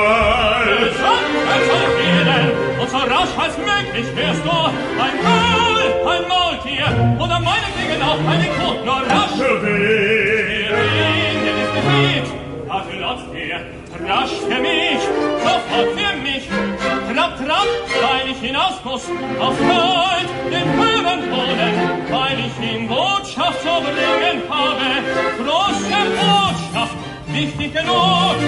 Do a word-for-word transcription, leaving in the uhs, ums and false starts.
Gewalt. Es soll fehlen, und so rasch als möglich wärst du ein Maul, ein Maultier, oder meinetwegen auch eine Kot, nur rasch. Für wen? Für wen, denn ist befehlt. Ach, Lotz, der, rasch für mich, sofort für mich. Trapp, trapp, weil ich hinaus muss, auf Gold den Höhenboden, weil ich ihm Botschaft zu bringen habe. Große Botschaft, wichtig genug,